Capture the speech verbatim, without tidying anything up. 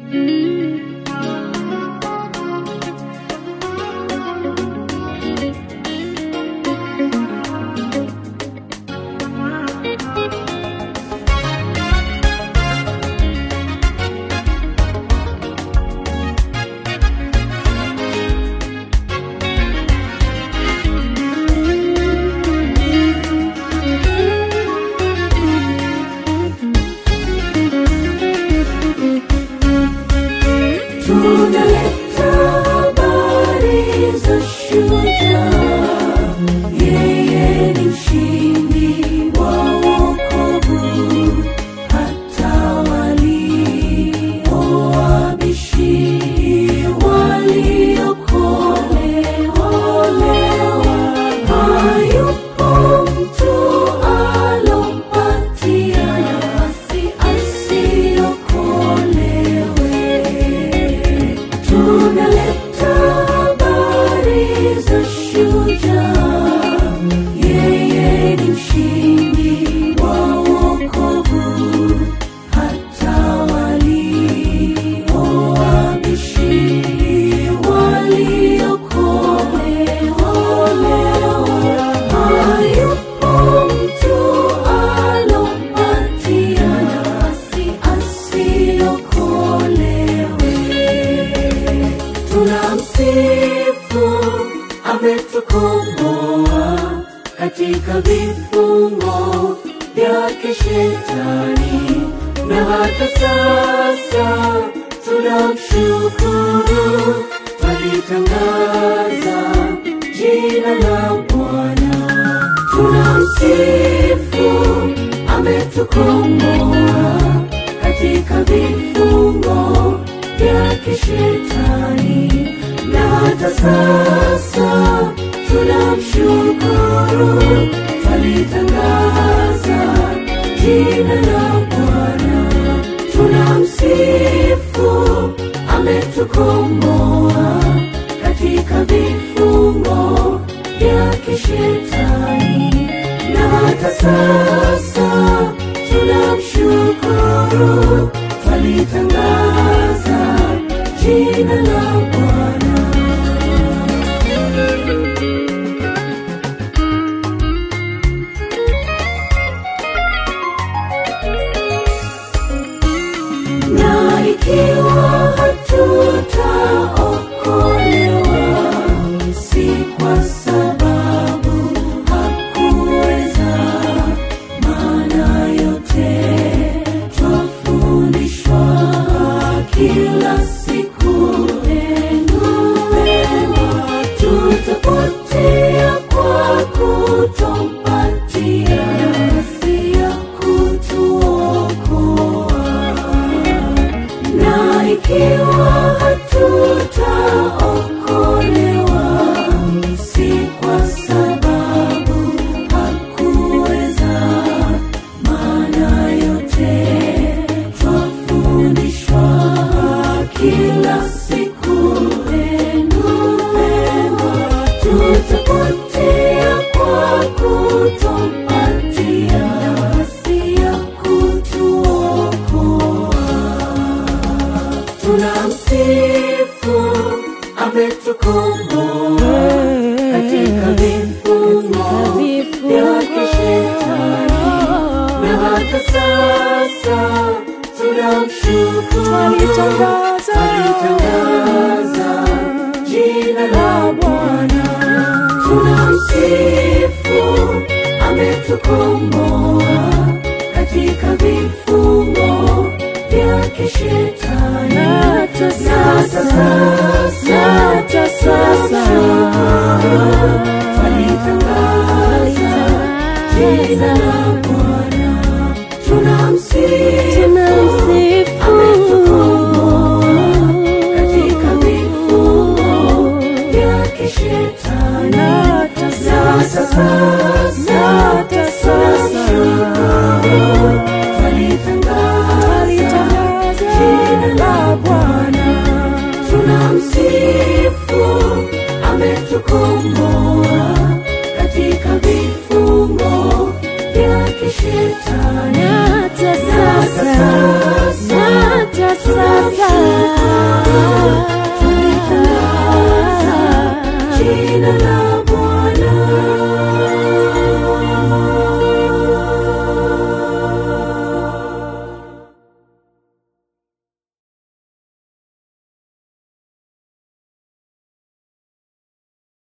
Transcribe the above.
Tunaleta habari za shujaa, yeye ni mshindi wa wokovu, hata waliowabishi waliokolewa. Hayupo mtu alompatia nafasi asiokolewe. Tunaleta habari za shujaa, yeye ni mshindi wa wokovu, hata waliowabishi waliokolewa. Hayupo mtu alompatia nafasi asiokolewe. Tunamsifu, ametukomboa katika vifungo vyake Shetani, na hata sasa tunamshukuru, twalitangaza jina la Bwana. Tunamsifu, ametukomboa katika vifungo vyake Shetani, na hata sasa tunamshukuru, twalitangaza jina la Bwana. Tunamsifu, ametukomboa katika vifungo vyake Shetani, na hata sasa tunamshukuru, twalitangaza jina la Bwana. Na ikiwa hatutaokolewa, si kwa sababu hakuweza, maana yote twafundishwa kila siku. Neno tutapotea kwa kutompatia nafasi ya kutuokoa. Na ikiwa hatutaokolewa, si kwa sababu hakuweza, maana yote twafundishwa kila siku. Neno tutapotea kwa kutompatia nafasi ya kutuokoa. Tunamsifu, ametukomboa katika vifungo vyake Shetani, na hata sasa tunamshukuru, twalitangaza jina la Bwana. Tunamsifu, ametukomboa katika vifungo vyake Shetani, na hata sasa twalitangaza jina la Bwana. Tunamsifu,